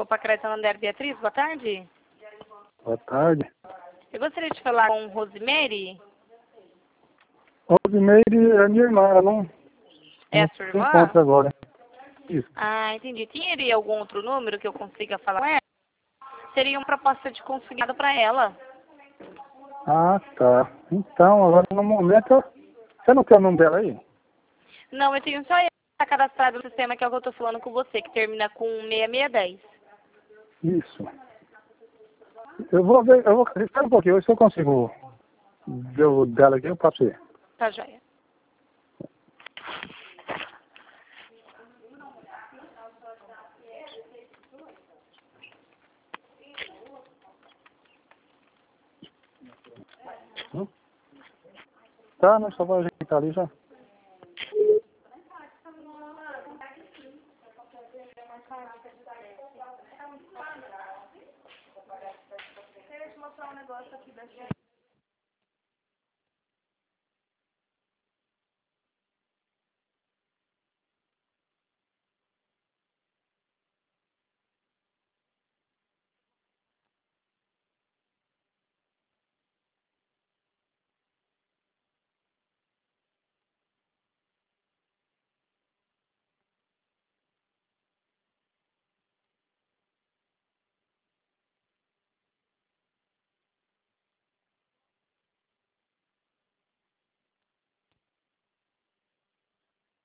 Copa Crédito Santander, Beatriz, boa tarde. Boa tarde. Eu gostaria de falar com Rosemary. Rosemary é minha irmã, ela não É a se sua irmã? encontra agora. Isso. Ah, entendi. Teria algum outro número que eu consiga falar com ela? Seria uma proposta de consignado para ela. Ah, tá. Então, agora no momento, você não quer o nome dela aí? Não, eu tenho só ela cadastrado no sistema, que é o que eu estou falando com você, que termina com 6610. Isso. Eu vou ver, espera um pouquinho, se eu consigo ver o dela aqui, eu passo você. Tá joia. Tá, nós só vamos ajeitar ali já. Deixa eu mostrar um negócio aqui da gente.